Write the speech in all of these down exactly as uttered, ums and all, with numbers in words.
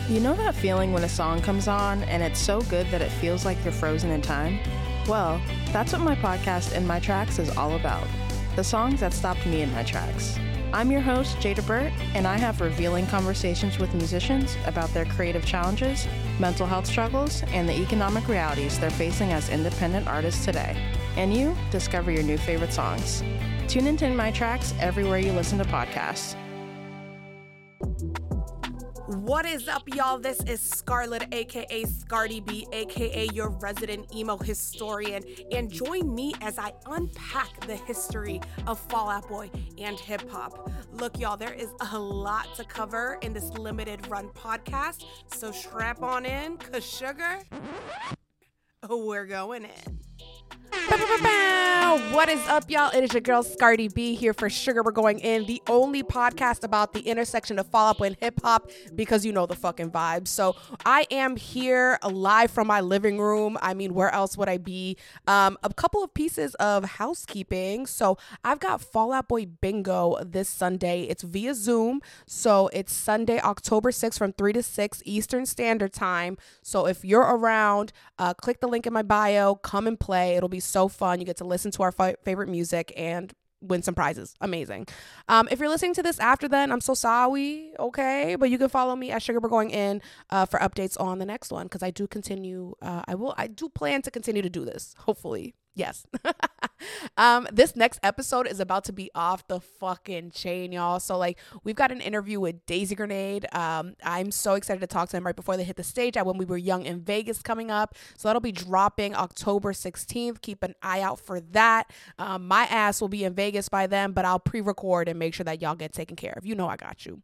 You know that feeling when a song comes on and it's so good that it feels like you're frozen in time? Well, that's what my podcast In My Tracks is all about. The songs that stopped me in my tracks. I'm your host, Jada Burt, and I have revealing conversations with musicians about their creative challenges, mental health struggles, and the economic realities they're facing as independent artists today. And you discover your new favorite songs. Tune into In My Tracks everywhere you listen to podcasts. What is up, y'all? This is Scarlett, aka Scardi B, aka your resident emo historian, and join me as I unpack the history of Fall Out Boy and hip hop. Look, y'all, there is a lot to cover in this limited run podcast, so strap on in, cause sugar, we're going in. What is up, y'all? It is your girl Scardi B here for Sugar We're Going In, the only podcast about the intersection of Fall Out Boy and hip hop, because you know the fucking vibes. So I am here live from my living room. I mean, where else would I be? Um, a couple of pieces of housekeeping. So I've got Fall Out Boy bingo this Sunday. It's via Zoom. So it's Sunday, October sixth from three to six Eastern Standard Time. So if you're around, uh, click the link in my bio, come and play. It'll be so fun. You get to listen to our f- favorite music and win some prizes. Amazing. Um, if you're listening to this after then, I'm so sorry. Okay. But you can follow me at Sugar We're Going In uh, for updates on the next one. Cause I do continue. Uh, I will, I do plan to continue to do this. Hopefully. Yes. um, this next episode is about to be off the fucking chain, y'all. So like we've got an interview with Daisy Grenade. Um, I'm so excited to talk to them right before they hit the stage at When We Were Young in Vegas coming up. So that'll be dropping October sixteenth. Keep an eye out for that. Um, my ass will be in Vegas by then, but I'll pre-record and make sure that y'all get taken care of. You know I got you.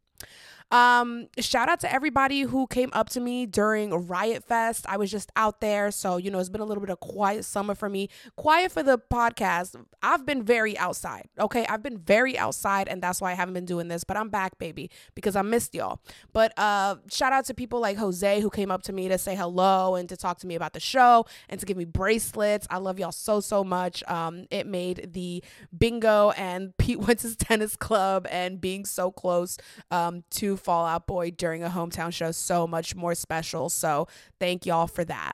Um, shout out to everybody who came up to me during Riot Fest. I was just out there. So, you know, it's been a little bit of quiet summer for me. Quiet for the podcast. I've been very outside. Okay. I've been very outside, and that's why I haven't been doing this, but I'm back, baby, because I missed y'all. But, uh, shout out to people like Jose who came up to me to say hello and to talk to me about the show and to give me bracelets. I love y'all so, so much. Um, it made the bingo and Pete Wentz's tennis club and being so close, um, to Fall Out Boy during a hometown show so much more special. So thank y'all for that.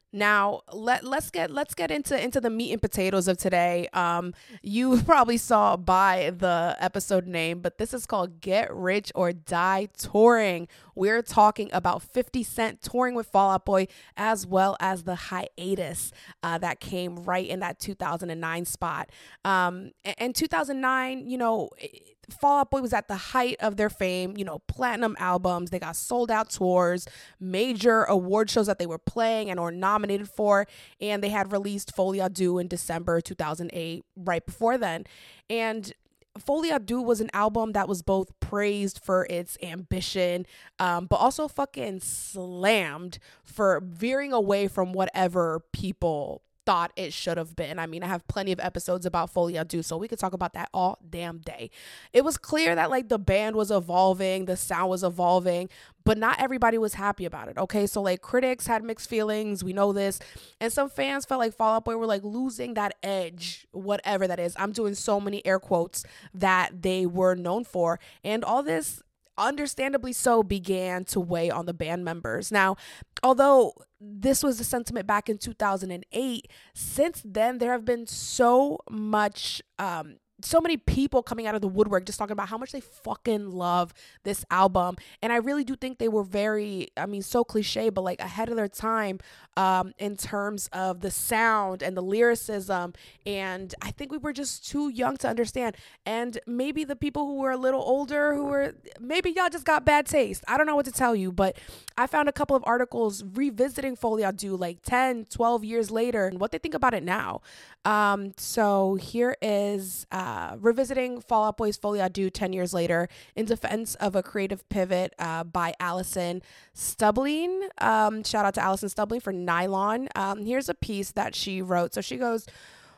Now let let's get let's get into into the meat and potatoes of today. Um, you probably saw by the episode name, but this is called Get Rich or Die Touring. We're talking about fifty Cent touring with Fall Out Boy, as well as the hiatus uh, that came right in that two thousand nine spot. Um, and two thousand nine, you know, Fall Out Boy was at the height of their fame, you know, platinum albums. They got sold out tours, major award shows that they were playing and or nominated for. And they had released Folie à Deux in December two thousand eight, right before then. And Folie à Deux was an album that was both praised for its ambition, um, but also fucking slammed for veering away from whatever people thought it should have been. I mean, I have plenty of episodes about Folie à Deux, so we could talk about that all damn day. It was clear that like the band was evolving, the sound was evolving, but not everybody was happy about it. Okay, so like critics had mixed feelings, we know this, and some fans felt like Fall Out Boy were like losing that edge, whatever that is. I'm doing so many air quotes that they were known for, and all this, understandably so, began to weigh on the band members. Now, although this was the sentiment back in two thousand eight, since then there have been so much um so many people coming out of the woodwork just talking about how much they fucking love this album. And I really do think they were very, I mean, so cliche, but like ahead of their time um, in terms of the sound and the lyricism. And I think we were just too young to understand. And maybe the people who were a little older, who were, maybe y'all just got bad taste. I don't know what to tell you, but I found a couple of articles revisiting Folie à Deux like ten, twelve years later and what they think about it now. Um, so here is, uh, revisiting Fall Out Boy's Folie à Deux ten years later in defense of a creative pivot, uh, by Allison Stubling. Um, shout out to Allison Stubling for Nylon. Um, here's a piece that she wrote. So she goes,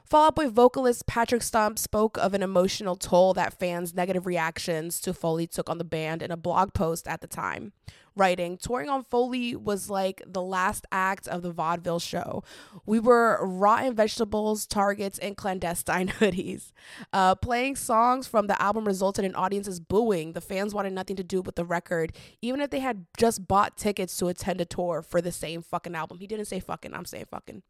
Fall Out Boy vocalist Patrick Stump spoke of an emotional toll that fans' negative reactions to Foley took on the band in a blog post at the time, writing, "Touring on Foley was like the last act of the vaudeville show. We were rotten vegetables, targets, and clandestine hoodies. Uh, playing songs from the album resulted in audiences booing. The fans wanted nothing to do with the record, even if they had just bought tickets to attend a tour for the same fucking album." He didn't say fucking, I'm saying fucking.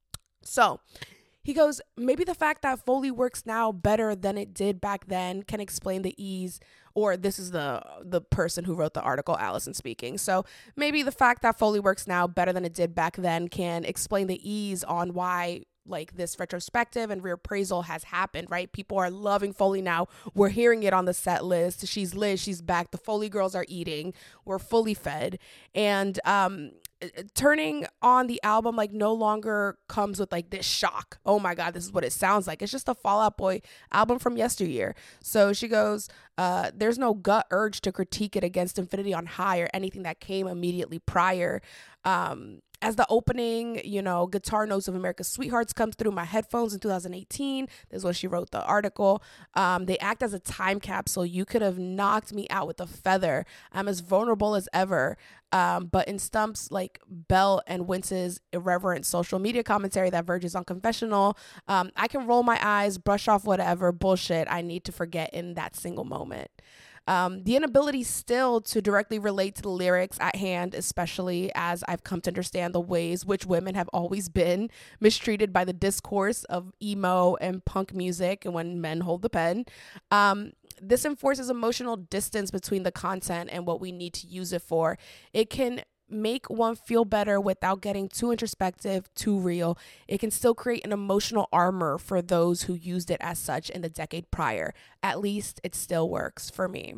So he goes, "Maybe the fact that Foley works now better than it did back then can explain the ease," or this is the the person who wrote the article, Allison speaking. So maybe the fact that Foley works now better than it did back then can explain the ease on why like this retrospective and reappraisal has happened, right? People are loving Foley now. We're hearing it on the set list. She's Liz, she's back. The Foley girls are eating. We're fully fed. And um turning on the album like no longer comes with like this shock. Oh my God, this is what it sounds like. It's just a Fall Out Boy album from yesteryear. So she goes, uh, there's no gut urge to critique it against Infinity on High or anything that came immediately prior. Um, as the opening, you know, guitar notes of America's Sweethearts comes through my headphones in two thousand eighteen. This is when she wrote the article. Um, they act as a time capsule. You could have knocked me out with a feather. I'm as vulnerable as ever. Um, but in Stump's like Bell and Wince's irreverent social media commentary that verges on confessional, um, I can roll my eyes, brush off whatever bullshit I need to forget in that single moment. Um, the inability still to directly relate to the lyrics at hand, especially as I've come to understand the ways which women have always been mistreated by the discourse of emo and punk music and when men hold the pen. Um, this enforces emotional distance between the content and what we need to use it for. It can make one feel better without getting too introspective, too real. It can still create an emotional armor for those who used it as such in the decade prior. At least it still works for me.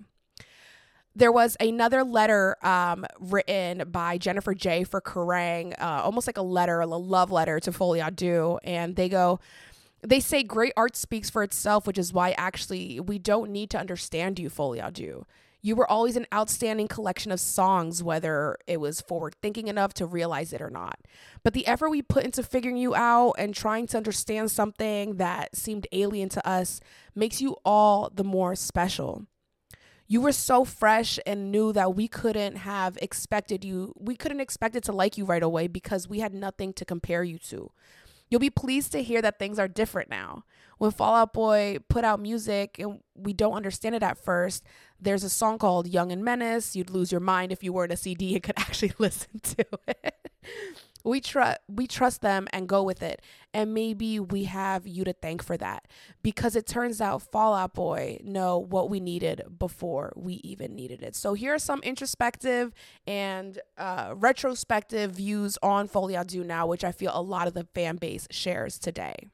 There was another letter um, written by Jennifer J for Kerrang, uh, almost like a letter, a love letter to Folie à Deux. And they go, they say great art speaks for itself, which is why actually we don't need to understand you, Folie à Deux. You were always an outstanding collection of songs, whether it was forward thinking enough to realize it or not. But the effort we put into figuring you out and trying to understand something that seemed alien to us makes you all the more special. You were so fresh and new that we couldn't have expected you. We couldn't expect it to like you right away because we had nothing to compare you to. You'll be pleased to hear that things are different now. When Fall Out Boy put out music and we don't understand it at first, there's a song called Young and Menace. You'd lose your mind if you were in a C D and could actually listen to it. We trust we trust them and go with it. And maybe we have you to thank for that. Because it turns out Fall Out Boy know what we needed before we even needed it. So here are some introspective and uh, retrospective views on Folie à Deux now, which I feel a lot of the fan base shares today.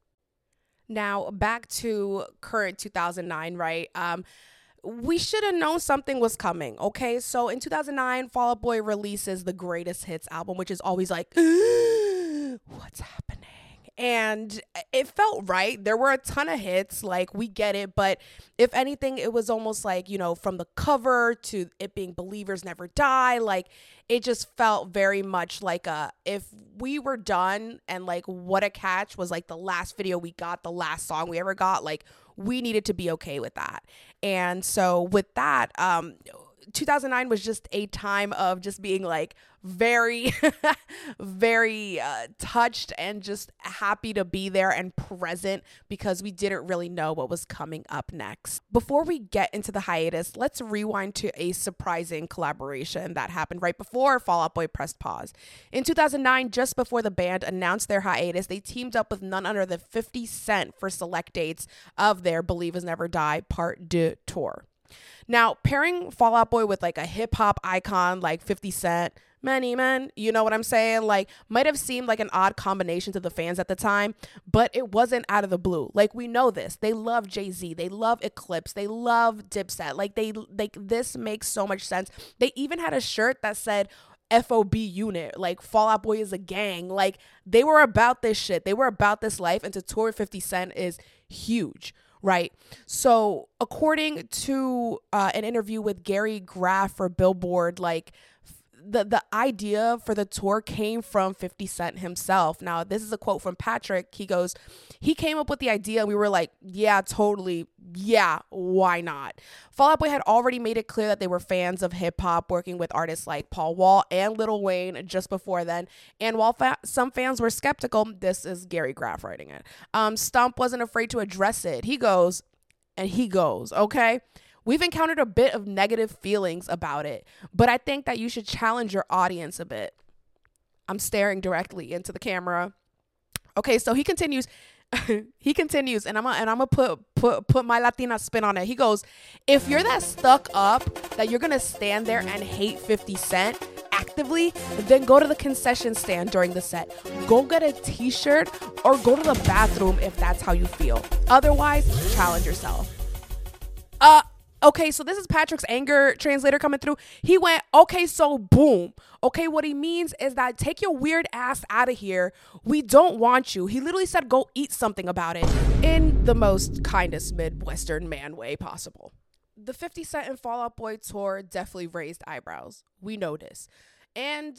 Now, back to current two thousand nine, right? Um, we should have known something was coming, okay? So in two thousand nine, Fall Out Boy releases the Greatest Hits album, which is always like, what's happening? And it felt right. There were a ton of hits, like we get it. But if anything, it was almost like, you know, from the cover to it being Believers Never Die, like it just felt very much like a, if we were done and like What a Catch was like the last video we got, the last song we ever got, like we needed to be okay with that. And so with that, um, two thousand nine was just a time of just being like very, very uh, touched and just happy to be there and present because we didn't really know what was coming up next. Before we get into the hiatus, let's rewind to a surprising collaboration that happened right before Fall Out Boy pressed pause. In two thousand nine, just before the band announced their hiatus, they teamed up with none other than fifty Cent for select dates of their Believers Never Die Part Deux tour. Now, pairing Fall Out Boy with like a hip hop icon like fifty Cent, Many Men, you know what I'm saying? Like, might have seemed like an odd combination to the fans at the time, but it wasn't out of the blue. Like, we know this. They love Jay-Z. They love Eclipse. They love Dipset. Like, they like this makes so much sense. They even had a shirt that said F O B unit, like Fall Out Boy is a gang. Like, they were about this shit. They were about this life, and to tour fifty Cent is huge. Right. So according to uh, an interview with Gary Graff for Billboard, like the the idea for the tour came from fifty Cent himself. Now, this is a quote from Patrick. He goes, he came up with the idea and we were like, yeah, totally. Yeah, why not? Fall Out Boy had already made it clear that they were fans of hip hop, working with artists like Paul Wall and Lil Wayne just before then. And while fa- some fans were skeptical, this is Gary Graff writing it. Um, Stump wasn't afraid to address it. He goes, and he goes, okay? We've encountered a bit of negative feelings about it, but I think that you should challenge your audience a bit. I'm staring directly into the camera. Okay, so he continues. he continues, and I'm gonna and I'm gonna put put put my Latina spin on it. He goes, if you're that stuck up that you're gonna stand there and hate fifty Cent actively, then go to the concession stand during the set. Go get a t-shirt or go to the bathroom if that's how you feel. Otherwise, challenge yourself. Uh. Okay, so this is Patrick's anger translator coming through. He went, okay, so boom. Okay, what he means is that take your weird ass out of here. We don't want you. He literally said, go eat something about it in the most kindest Midwestern man way possible. The fifty Cent and Fall Out Boy tour definitely raised eyebrows. We know this. And,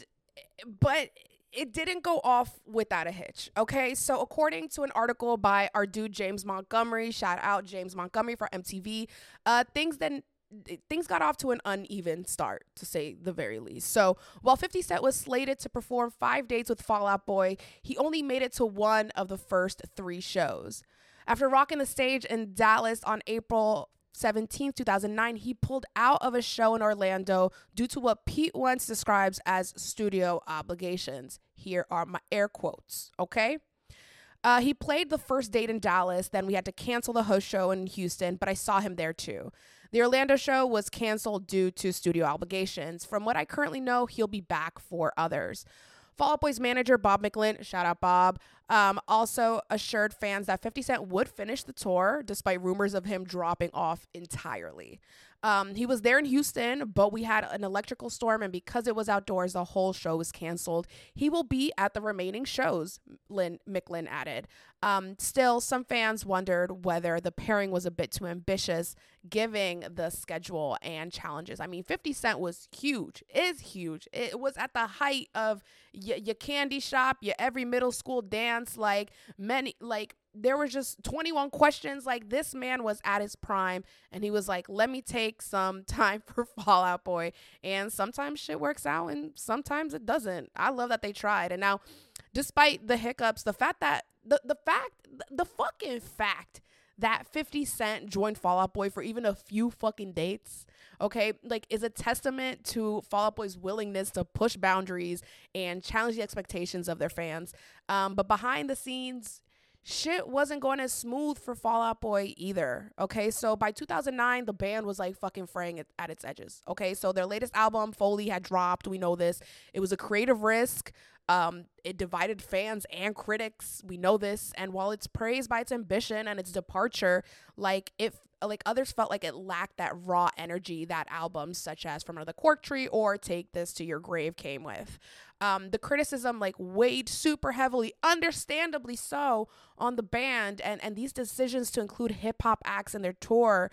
but it didn't go off without a hitch, okay? So according to an article by our dude James Montgomery, shout out James Montgomery for M T V, uh, things then things got off to an uneven start, to say the very least. So while fifty Cent was slated to perform five dates with Fall Out Boy, he only made it to one of the first three shows. After rocking the stage in Dallas on April seventeenth, two thousand nine, he pulled out of a show in Orlando due to what Pete Wentz describes as studio obligations. Here are my air quotes, okay? Uh, he played the first date in Dallas, then we had to cancel the host show in Houston, but I saw him there too. The Orlando show was canceled due to studio obligations. From what I currently know, he'll be back for others. Fall Out Boy's manager, Bob McLin, shout out Bob, um, also assured fans that fifty Cent would finish the tour despite rumors of him dropping off entirely. Um, he was there in Houston, but we had an electrical storm, and because it was outdoors, the whole show was canceled. He will be at the remaining shows, Lynn, McLin added. Um, still, some fans wondered whether the pairing was a bit too ambitious, given the schedule and challenges. I mean, fifty Cent was huge, is huge. It was at the height of y- your candy shop, your every middle school dance, like many, like, there was just twenty-one questions. Like, this man was at his prime, and he was like, let me take some time for Fall Out Boy. And sometimes shit works out and sometimes it doesn't. I love that they tried. And now, despite the hiccups, the fact that the, the fact, the, the fucking fact that fifty Cent joined Fall Out Boy for even a few fucking dates, okay, like, is a testament to Fall Out Boy's willingness to push boundaries and challenge the expectations of their fans. Um, but behind the scenes, shit wasn't going as smooth for Fall Out Boy either, okay? So by two thousand nine, the band was like fucking fraying at, at its edges, okay? So their latest album, Foley, had dropped. We know this. It was a creative risk. Um, it divided fans and critics. We know this. And while it's praised by its ambition and its departure, like if like others felt like it lacked that raw energy that albums such as From Another Cork Tree or Take This to Your Grave came with. Um, the criticism like weighed super heavily, understandably so, on the band, and and these decisions to include hip hop acts in their tour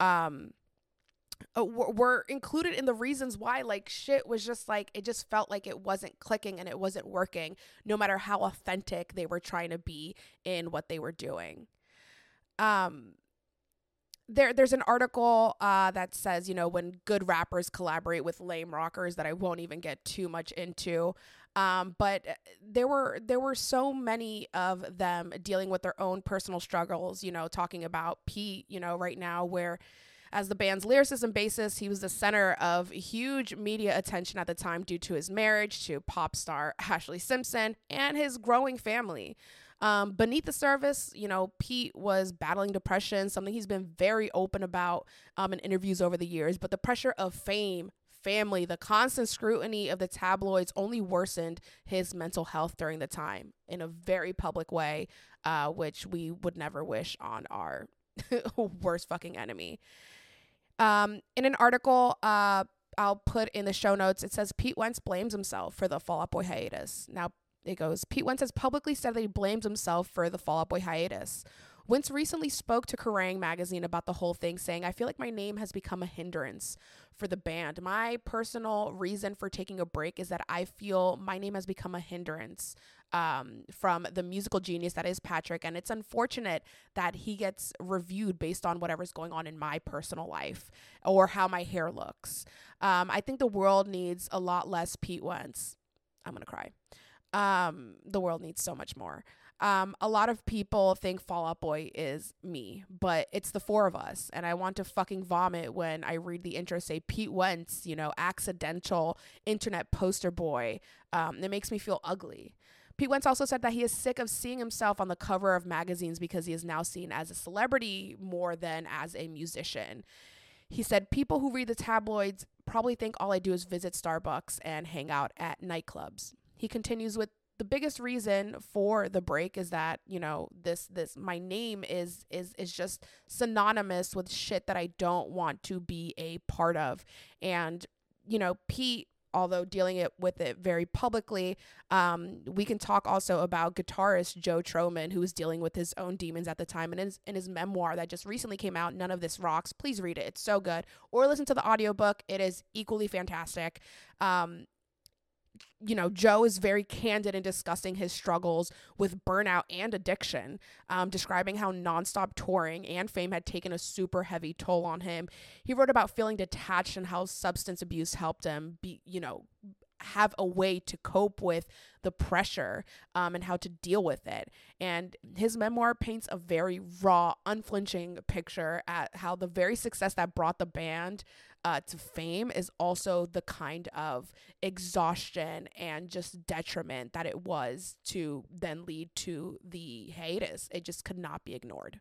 um uh, were, were included in the reasons why like shit was just like, it just felt like it wasn't clicking and it wasn't working, no matter how authentic they were trying to be in what they were doing. Um, There, there's an article uh, that says, you know, when good rappers collaborate with lame rockers, that I won't even get too much into. Um, but there were there were so many of them dealing with their own personal struggles, you know, talking about Pete, you know, right now, where as the band's lyricist and bassist, he was the center of huge media attention at the time due to his marriage to pop star Ashlee Simpson and his growing family. Um, beneath the surface, you know, Pete was battling depression, something he's been very open about um, in interviews over the years. But the pressure of fame, family, the constant scrutiny of the tabloids only worsened his mental health during the time in a very public way, uh, which we would never wish on our worst fucking enemy. Um, in an article, uh, I'll put in the show notes, it says Pete Wentz blames himself for the Fall Out Boy hiatus. Now, it goes, Pete Wentz has publicly said that he blames himself for the Fall Out Boy hiatus. Wentz recently spoke to Kerrang! Magazine about the whole thing, saying, I feel like my name has become a hindrance for the band. My personal reason for taking a break is that I feel my name has become a hindrance um, from the musical genius that is Patrick. And it's unfortunate that he gets reviewed based on whatever's going on in my personal life or how my hair looks. Um, I think the world needs a lot less Pete Wentz. I'm going to cry. Um, the world needs so much more. Um, a lot of people think Fall Out Boy is me, but it's the four of us. And I want to fucking vomit when I read the intro say Pete Wentz, you know, accidental internet poster boy. Um, it makes me feel ugly. Pete Wentz also said that he is sick of seeing himself on the cover of magazines because he is now seen as a celebrity more than as a musician. He said, people who read the tabloids probably think all I do is visit Starbucks and hang out at nightclubs. He continues with, the biggest reason for the break is that, you know, this, this, my name is, is, is just synonymous with shit that I don't want to be a part of. And, you know, Pete, although dealing it with it very publicly, um, we can talk also about guitarist Joe Trohman, who was dealing with his own demons at the time. And in his, in his memoir that just recently came out, None of This Rocks, please read it. It's so good. Or listen to the audiobook. It is equally fantastic. Um, you know, Joe is very candid in discussing his struggles with burnout and addiction, um, describing how nonstop touring and fame had taken a super heavy toll on him. He wrote about feeling detached and how substance abuse helped him be, you know, have a way to cope with the pressure um, and how to deal with it. And his memoir paints a very raw, unflinching picture at how the very success that brought the band uh, to fame is also the kind of exhaustion and just detriment that it was to then lead to the hiatus. It just could not be ignored.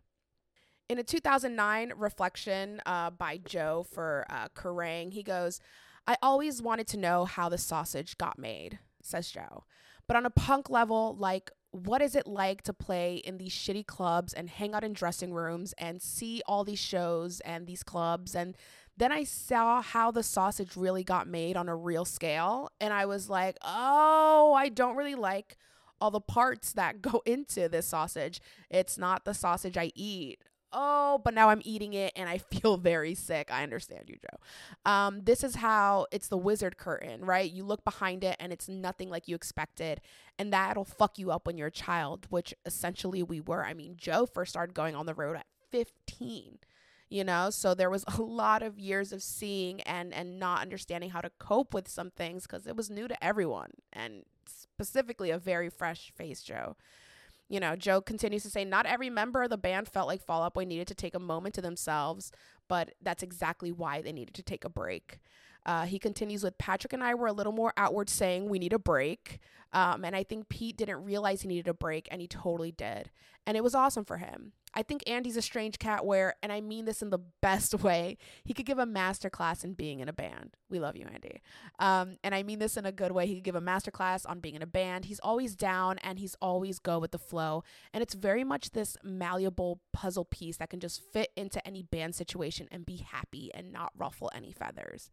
In a two thousand nine reflection uh, by Joe for uh, Kerrang!, he goes, I always wanted to know how the sausage got made, says Joe. But on a punk level, like, what is it like to play in these shitty clubs and hang out in dressing rooms and see all these shows and these clubs? And then I saw how the sausage really got made on a real scale. And I was like, oh, I don't really like all the parts that go into this sausage. It's not the sausage I eat. Oh, but now I'm eating it and I feel very sick. I understand you, Joe. Um, this is how it's the wizard curtain, right? You look behind it and it's nothing like you expected. And that'll fuck you up when you're a child, which essentially we were. I mean, Joe first started going on the road at fifteen, you know? So there was a lot of years of seeing and, and not understanding how to cope with some things because it was new to everyone, and specifically a very fresh face Joe. You know, Joe continues to say, not every member of the band felt like Fall Out Boy needed to take a moment to themselves, but that's exactly why they needed to take a break. Uh, he continues with, Patrick and I were a little more outward saying we need a break. Um, and I think Pete didn't realize he needed a break, and he totally did. And it was awesome for him. I think Andy's a strange cat where, and I mean this in the best way, he could give a masterclass in being in a band. We love you, Andy. Um, and I mean this in a good way. He could give a masterclass on being in a band. He's always down and he's always go with the flow. And it's very much this malleable puzzle piece that can just fit into any band situation and be happy and not ruffle any feathers.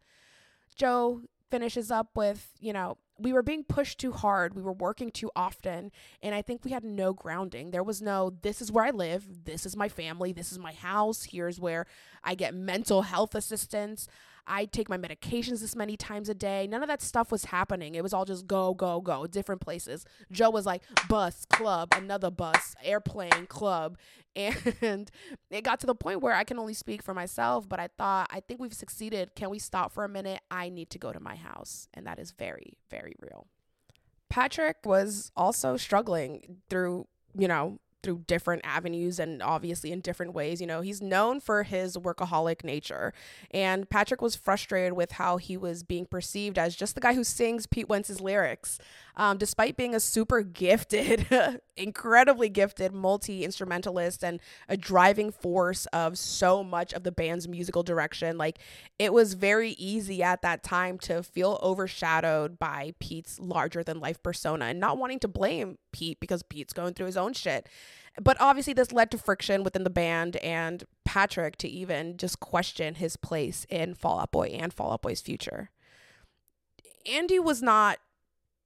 Joe finishes up with, you know, we were being pushed too hard. We were working too often. And I think we had no grounding. There was no, this is where I live. This is my family. This is my house. Here's where I get mental health assistance. I take my medications this many times a day. None of that stuff was happening. It was all just go, go, go, different places. Joe was like, bus, club, another bus, airplane, club. And it got to the point where I can only speak for myself, but I thought, I think we've succeeded. Can we stop for a minute? I need to go to my house. And that is very, very real. Patrick was also struggling through, you know, through different avenues and obviously in different ways. You know, he's known for his workaholic nature, and Patrick was frustrated with how he was being perceived as just the guy who sings Pete Wentz's lyrics. Um, despite being a super gifted, incredibly gifted multi-instrumentalist and a driving force of so much of the band's musical direction, like, it was very easy at that time to feel overshadowed by Pete's larger than life persona and not wanting to blame Pete because Pete's going through his own shit. But obviously this led to friction within the band and Patrick to even just question his place in Fall Out Boy and Fall Out Boy's future. Andy was not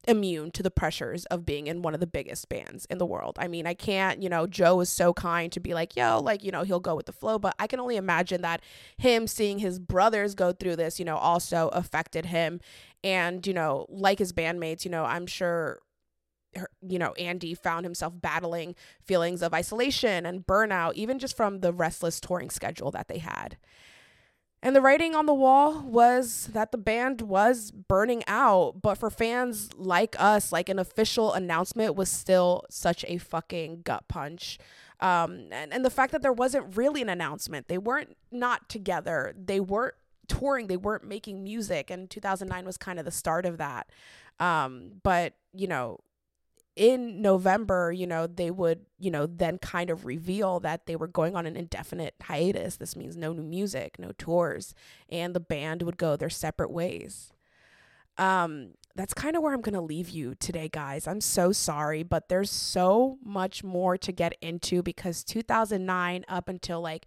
immune to the pressures of being in one of the biggest bands in the world. I mean, I can't, you know, Joe is so kind to be like, yo, like, you know, he'll go with the flow, but I can only imagine that him seeing his brothers go through this, you know, also affected him. And, you know, like his bandmates, you know, I'm sure, her, you know, Andy found himself battling feelings of isolation and burnout, even just from the restless touring schedule that they had. And the writing on the wall was that the band was burning out, but for fans like us, like an official announcement was still such a fucking gut punch. Um, and, and the fact that there wasn't really an announcement, they weren't not together, they weren't touring, they weren't making music, and two thousand nine was kind of the start of that. Um, but, you know, in November, you know, they would, you know, then kind of reveal that they were going on an indefinite hiatus. This means no new music, no tours, and the band would go their separate ways. Um, that's kind of where I'm going to leave you today, guys. I'm so sorry, but there's so much more to get into because two thousand nine up until like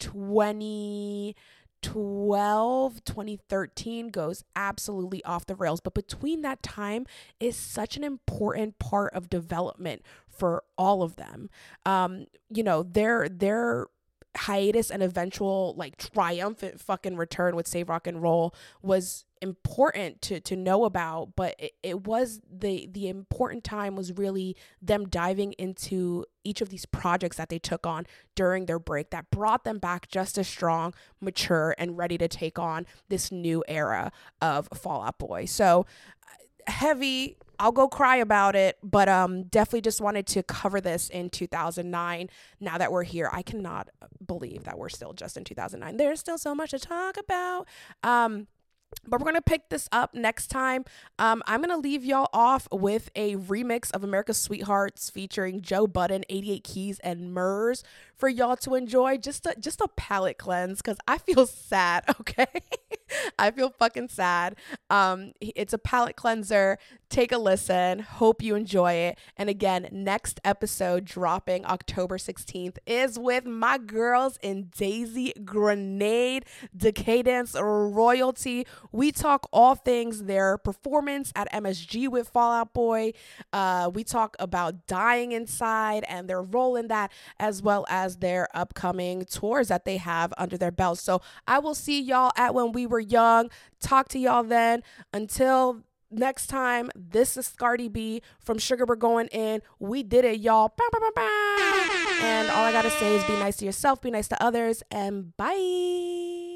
twenty twelve, twenty thirteen goes absolutely off the rails. But between that time is such an important part of development for all of them. Um, you know, their their hiatus and eventual like triumphant fucking return with Save Rock and Roll was important to to know about, but it, it was the the important time was really them diving into each of these projects that they took on during their break that brought them back just as strong, mature, and ready to take on this new era of Fall Out Boy. So heavy, I'll go cry about it, but um definitely just wanted to cover this in two thousand nine. Now that we're here, I cannot believe that we're still just in two thousand nine. There's still so much to talk about. Um But we're going to pick this up next time. Um, I'm going to leave y'all off with a remix of America's Sweethearts featuring Joe Budden, eighty-eight Keys, and Murs for y'all to enjoy. Just a, just a palate cleanse because I feel sad, okay? I feel fucking sad. Um, it's a palate cleanser. Take a listen. Hope you enjoy it. And again, next episode dropping October sixteenth is with my girls in Daisy Grenade, Decadence Royalty. We talk all things their performance at M S G with Fall Out Boy. Uh, we talk about Dying Inside and their role in that, as well as their upcoming tours that they have under their belt. So I will see y'all at When We Were Young. Talk to y'all then. Until next time, this is Scardi B from Sugar We're Going In. We did it, y'all. Bow, bow, bow, bow. And all I gotta say is be nice to yourself, be nice to others, and bye.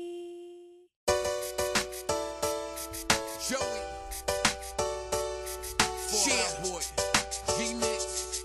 Joey, Fall Boy, G-Mix.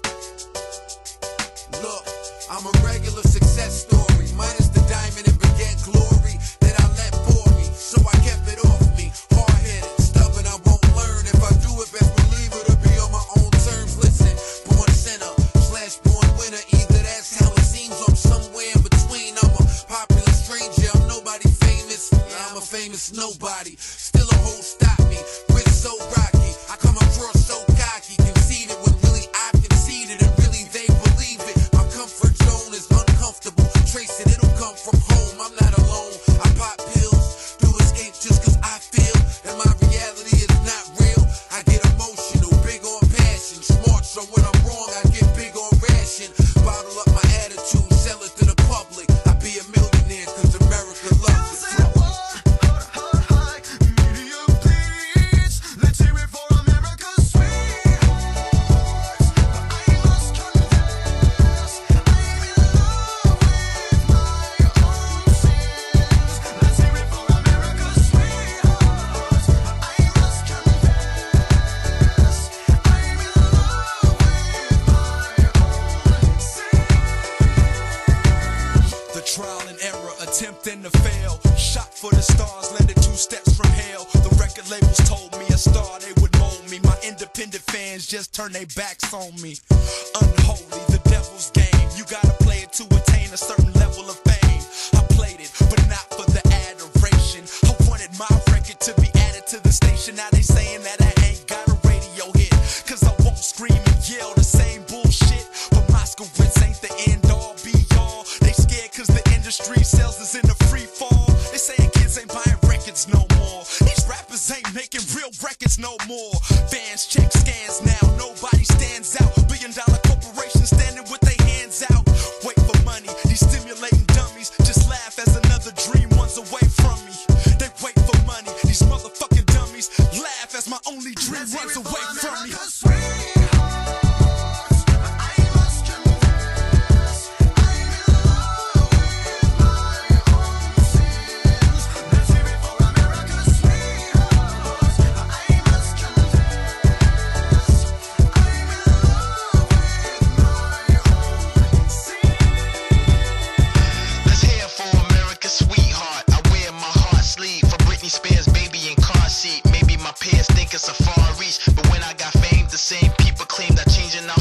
Look, I'm a regular success story, minus the diamond and baguette glory that I let bore me, so I kept it off me. Hard-headed, stubborn, I won't learn. If I do it, best believe it'll be on my own terms. Listen, born sinner slash born winner, either that's how it seems. I'm somewhere in between. I'm a popular stranger. I'm nobody famous. Yeah, I'm a famous nobody. Still a whole stop me. Wrist so rocky. I come across so cocky. Conceited when really I've conceded and really they believe it. My comfort zone is uncomfortable. Trace it, it'll come from home. I'm not alone. I pop pills to escape just cause I feel that my reality is not real. I get emotional, big on passion. Smart, so when I'm wrong, I get big on ration. Bottle up my attitude, sell it to the public. I be a millionaire cause America loves it. Attempting to fail, shot for the stars, landed two steps from hell. The record labels told me a star, they would mold me. My independent fans just turned their backs on me. Unholy, the devil's game. You gotta play it to attain a certain level of fame. I played it, but not for the adoration. I wanted my record to be added to the station. Now they saying that I ain't got a radio hit, cause I won't scream and yell the same bullshit. But Moskowitz ain't the end all be all. They scared cause the industry sells us in the free fall. They saying kids ain't buying records no more. These rappers ain't making real records no more. Fans check scans now, nobody stands out. Billion dollar corporations standing with their hands out. Wait for money, these stimulating dummies just laugh as another dream runs away from me. They wait for money, these motherfucking dummies laugh as my only dream runs away from me. It's a far reach, but when I got fame, the same people claimed I changing out